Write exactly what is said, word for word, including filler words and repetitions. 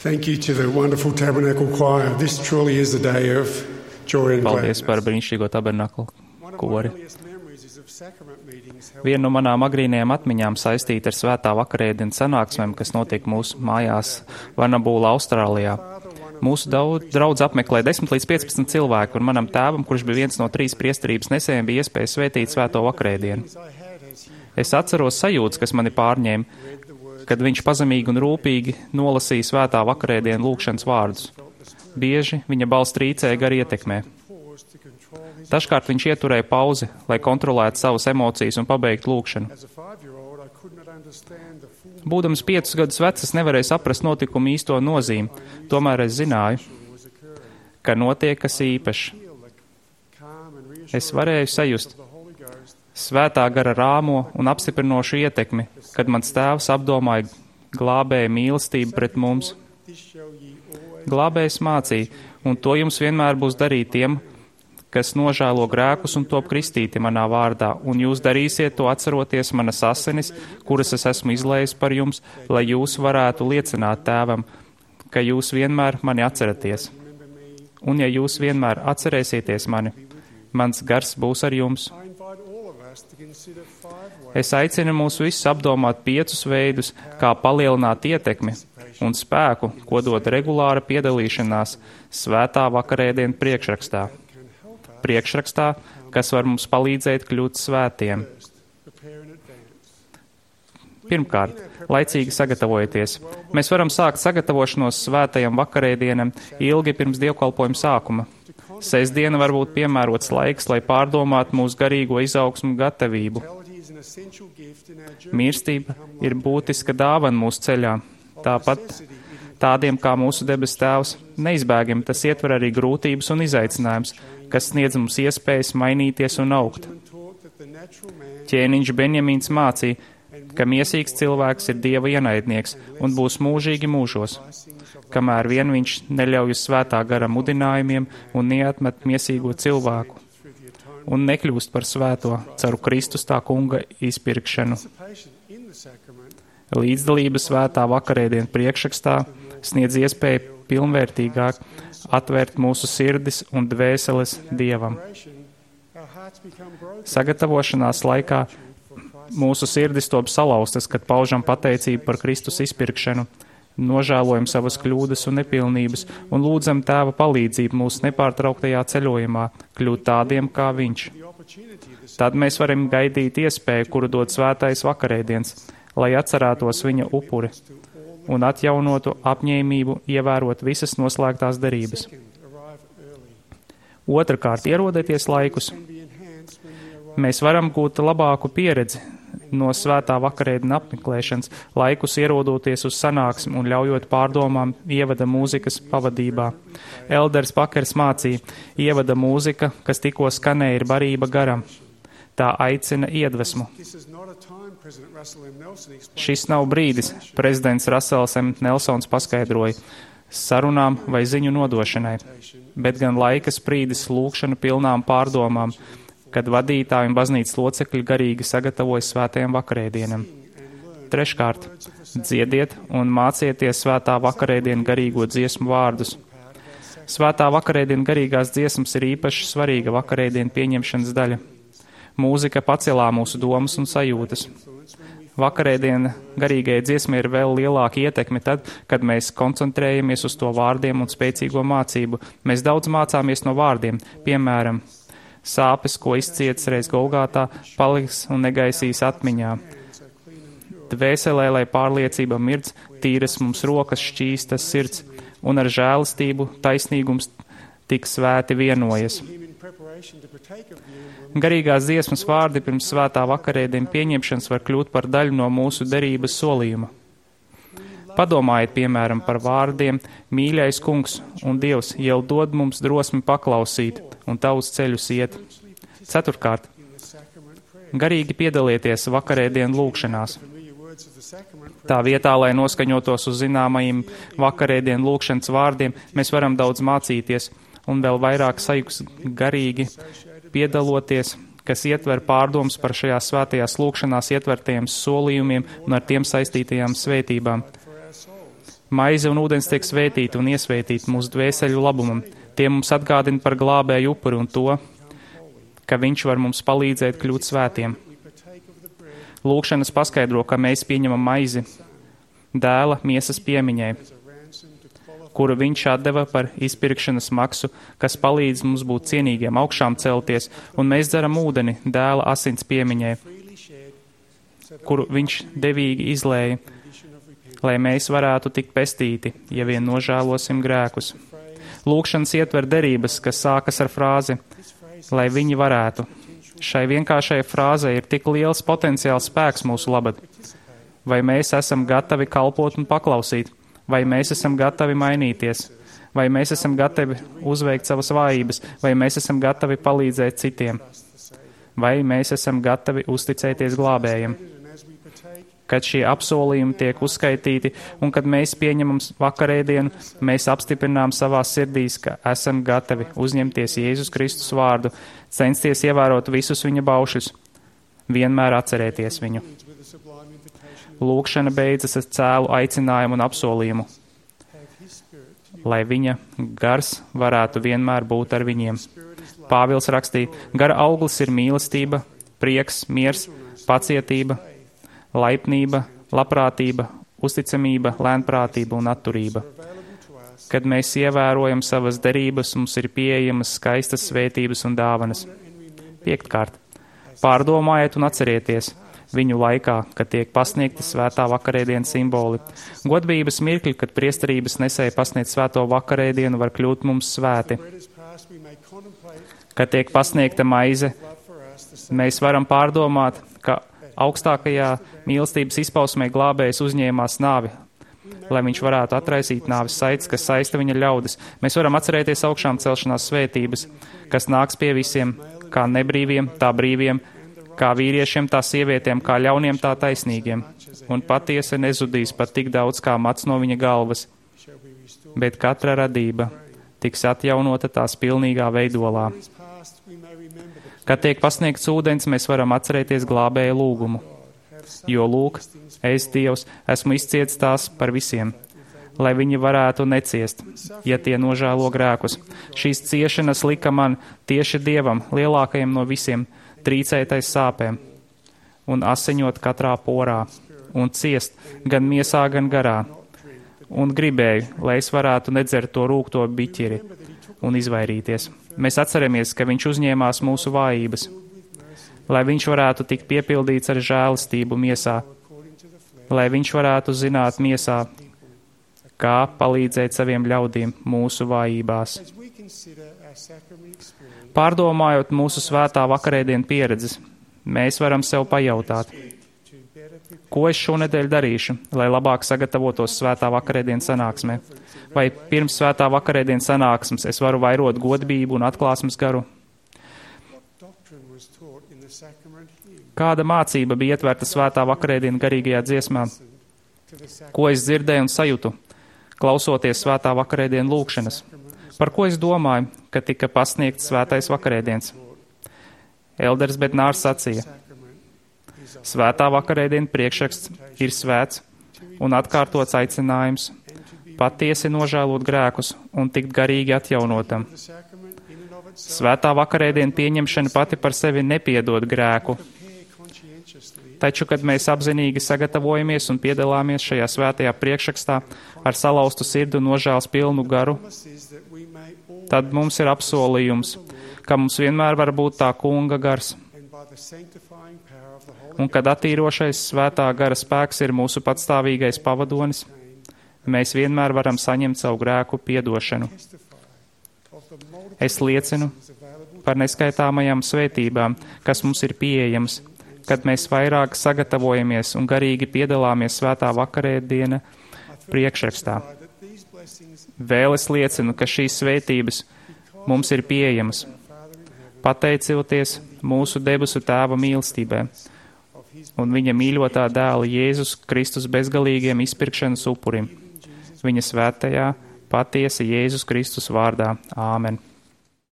Thank you to the wonderful Tabernacle Choir. This truly is a day of joy and Paldies gladness. par brīnišķīgo tabernaklu One of my kori. earliest memories is of sacrament meetings held Viena no manām agrīnajām atmiņām saistīta ar svētā vakarēdienas sanāksmēm, kas notiek mūsu mājās Varnabūlā, Austrālijā. Mūsu daudz, draudz apmeklē desmit līdz piecpadsmit cilvēku, un manam tēvam, kurš bija viens no trīs priesterības nesējiem, bija iespēja svētīt svēto vakarēdienu. I had as he Es atceros sajūtas, kas mani pārņēma, read the word. kad viņš pazemīgi un rūpīgi nolasīja svētā vakarēdienu lūkšanas vārdus. Bieži viņa balss trīcēja gar ietekmē. Pause to control his. Dažkārt viņš ieturēja pauzi, lai kontrolētu savas emocijas un pabeigtu lūkšanu. As a five-year-old, I could not understand the full Būdams piecus gadus vecs, es nevarēju saprast notikumu īsto nozīmi, tomēr es zināju, was occurring. ka notiek kas īpašs. Feel the calm and Es reassuring varēju sajust of the Holy Ghost. svētā gara rāmo un apstiprinošu ietekmi, kad mans tēvs apdomāja glābēja mīlestību pret mums. This shall ye always Glābējs mācīja, un to jums vienmēr būs darīt tiem, kas nožēlo grēkus un top kristīti manā vārdā, un jūs darīsiet to atceroties manas asinis, kuras es esmu izlējis par jums, lai jūs varētu liecināt tēvam, ka jūs vienmēr mani atceraties. remember me. Un ja jūs vienmēr atcerēsieties mani, mans gars būs ar jums. I invite all of us to consider five ways Es aicinu mūs visus apdomāt piecus veidus, kā palielināt ietekmi un spēku, ko dod regulāra piedalīšanās svētā vakarēdienu priekšrakstā. can help us Priekšrakstā, kas var mums palīdzēt kļūt svētiem. first prepare in advance. Pirmkārt, laicīgi sagatavojieties. Mēs varam sākt sagatavošanos svētajam vakarēdienam ilgi pirms dievkalpojuma sākuma. Sestdiena var būt piemērots laiks, lai pārdomātu mūsu garīgo izaugsmu un gatavību. Mortality is an essential gift in our journey. Mīlestība ir būtiska dāvana mūsu ceļā. Tāpat tādiem kā mūsu debes tēvs, neizbēgami tas ietver arī grūtības un izaicinājumus, kas sniedz mums iespējas mainīties un augt. Benjamin taught that the natural man Ķēniņš Benjamīns mācīja, ka miesīgs cilvēks ir Dieva ienaidnieks un būs mūžīgi mūžos, blessings of kamēr vien viņš neļauj uz svētā gara mudinājumiem un neatmet miesīgo cilvēku through the atonement un nekļūst par svēto caur Kristus tā kunga izpirkšanu. participation in the sacrament. Līdzdalība svētā vakarēdienu priekšrakstā sniedz iespēju pilnvērtīgāk atvērt mūsu sirdis un dvēseles Dievam. Preparation, our hearts become broken Sagatavošanās laikā for Christ. mūsu sirdis top salauztas, kad paužam pateicību par Kristus izpirkšanu, nožēlojam savas kļūdas un nepilnības un lūdzam Tēva palīdzību mūsu nepārtrauktajā ceļojumā, kļūt tādiem kā Viņš. The opportunity of this Tad mēs varam gaidīt iespēju, kuru dod svētais vakarēdiens, lai atcerētos viņa upuri un atjaunotu apņēmību ievērot visas noslēgtās derības. second arrive early. Otrakārt, ierodieties laikus. Can be enhanced when we arrive. Mēs varam gūt labāku pieredzi no svētā vakarēdiena apmeklēšanas, laikus ierodoties uz sanāksmi un ļaujot pārdomām ievada mūzikas pavadībā. Elders Pakers mācīja, ievada mūzika, kas tikko skanēja, ir barība garam. Tā aicina iedvesmu. This is not a time, President Russell M. Nelson explained, Šis nav brīdis, prezidents Rasels M. Nelsons paskaidroja, sarunām vai ziņu nodošanai, bet gan laika sprīdis lūkšanu pilnām pārdomām, kad vadītāji un baznīcas locekļi garīgi sagatavojas svētajam vakarēdienam. Treškārt, dziediet un mācieties svētā vakarēdienu garīgo dziesmu vārdus. Svētā vakarēdienu garīgās dziesmas ir īpaši svarīga vakarēdienu pieņemšanas daļa. Mūzika pacelā mūsu domas un sajūtas. Vakarēdiena garīgajai dziesmai ir vēl lielāka ietekme tad, kad mēs koncentrējamies uz to vārdiem un spēcīgo mācību. Mēs daudz mācāmies no vārdiem, piemēram, sāpes, ko izciets reiz Golgātā, paliks un negaisīs atmiņā. Dvēselē, lai pārliecība mirdz, tīras mums rokas, šķīstas sirds, un ar žēlastību taisnīgums tik svēti vienojas. him in preparation to partake of the emblem. Garīgās dziesmas vārdi pirms svētā vakarēdienu pieņemšanas var kļūt par daļu no mūsu derības solījuma. Padomājiet, piemēram, par vārdiem mīļais kungs un Dievs jau dod mums drosmi paklausīt un tavus ceļus iet. Ceturkārt, In the sacrament prayer. garīgi piedalieties vakarēdienu lūkšanās. Familiar words of the sacrament prayer. Tā vietā, lai noskaņotos uz zināmajiem vakarēdienu lūkšanas vārdiem, mēs varam daudz mācīties un vēl vairāk sajūgs garīgi piedaloties, kas ietver pārdomas par šajās svētajās lūkšanās ietvertajiem solījumiem un ar tiem saistītajām svētībām. For our souls. Maize un ūdens tiek svētīti un iesvētīti mūsu dvēseļu labumam. Tie mums atgādina par glābēju upuri un to, ka viņš var mums palīdzēt kļūt svētiem. Lūkšanas paskaidro, ka mēs pieņemam maizi dēla miesas piemiņai, kuru viņš atdeva par izpirkšanas maksu, kas palīdz mums būt cienīgiem, augšām celties, un mēs dzeram ūdeni dēla asins piemiņai, kuru viņš devīgi izlēja, lai mēs varētu tikt pestīti, ja vien nožēlosim grēkus. Lūkšanas ietver derības, kas sākas ar frāzi, lai viņi varētu. Šai vienkāršai frāzei ir tik liels potenciāls spēks mūsu labad. Vai mēs esam gatavi kalpot un paklausīt? Vai mēs esam gatavi mainīties? Vai mēs esam gatavi uzveikt savas vājības? Vai mēs esam gatavi palīdzēt citiem? Vai mēs esam gatavi uzticēties glābējiem? Kad šie apsolījumi tiek uzskaitīti un kad mēs pieņemam vakarēdienu, mēs apstiprinām savās sirdīs, ka esam gatavi uzņemties Jēzus Kristus vārdu, censties ievērot visus viņa baušļus, vienmēr atcerēties viņu. Lūkšana beidzas ar cēlu aicinājumu un apsolījumu, lai viņa gars varētu vienmēr būt ar viņiem. Pāvils rakstīja, gara auglis ir mīlestība, prieks, miers, pacietība, laipnība, labprātība, uzticamība, lēnprātība un atturība. Kad mēs ievērojam savas derības, mums ir pieejamas skaistas svētības un dāvanas. Piektkārt, pārdomājiet un atcerieties viņu laikā, kad tiek pasniegti svētā vakarēdienas simboli. Godības mirkļi, kad priesterības nesēja pasniegt svēto vakarēdienu, var kļūt mums svēti. Kad tiek pasniegta maize, mēs varam pārdomāt, ka augstākajā mīlestības izpausmē glābējs uzņēmās nāvi, lai viņš varētu atraisīt nāves saites, kas saista viņa ļaudis. Mēs varam atcerēties augšām celšanās svētības, kas nāks pie visiem, kā nebrīviem, tā brīviem, kā vīriešiem, tā sievietēm, kā ļauniem, tā taisnīgiem. Un patiesi nezudīs pat tik daudz kā mats no viņa galvas, bet katra radība tiks atjaunota tās pilnīgā veidolā. Kad tiek pasniegts ūdens, mēs varam atcerēties glābēja lūgumu. Jo lūk, es, Dievs, esmu izciets tās par visiem, lai viņi varētu neciest, ja tie nožēlo grēkus. Šīs ciešanas lika man tieši Dievam, lielākajam no visiem, trīcētais sāpēm, un asiņot katrā porā, un ciest gan miesā, gan garā. Un gribēju, lai es varētu nedzert to rūgto biķeri un izvairīties. Mēs atceramies, ka viņš uzņēmās mūsu vājības, lai viņš varētu tikt piepildīts ar žēlastību miesā, lai viņš varētu zināt miesā, kā palīdzēt saviem ļaudīm mūsu vājībās. Pārdomājot mūsu svētā vakarēdienu pieredzes, mēs varam sev pajautāt, ko es šonedēļ darīšu, lai labāk sagatavotos svētā vakarēdienas sanāksmē? Vai pirms svētā vakarēdienas sanāksmes es varu vairot godbību un atklāsmes garu? Kāda mācība bija ietverta svētā vakarēdienu garīgajā dziesmā? Ko es dzirdēju un sajūtu, klausoties svētā vakarēdienu lūkšanas? Par ko es domāju, kad tika pasniegts svētais vakarēdiens? Elders Bednārs sacīja, svētā vakarēdiena priekšraksts ir svēts un atkārtots aicinājums patiesi nožēlot grēkus un tikt garīgi atjaunotam. Svētā vakarēdiena pieņemšana pati par sevi nepiedod grēku, taču, kad mēs apzinīgi sagatavojamies un piedalāmies šajā svētajā priekšrakstā ar salauztu sirdi un nožēlas pilnu garu, tad mums ir apsolījums, ka mums vienmēr var būt tā kunga gars. Un kad attīrošais svētā gara spēks ir mūsu patstāvīgais pavadonis, mēs vienmēr varam saņemt savu grēku piedošanu. Es liecinu par neskaitāmajām svētībām, kas mums ir pieejams, kad mēs vairāk sagatavojamies un garīgi piedalāmies svētā vakarēdiena priekšrakstā. Vēl es liecinu, ka šīs svētības mums ir pieejamas, pateicoties mūsu debesu Tēva mīlestībai un viņa mīļotā dēla Jēzus Kristus bezgalīgiem izpirkšanas upurim, viņa svētajā, patiesi Jēzus Kristus vārdā. Āmen.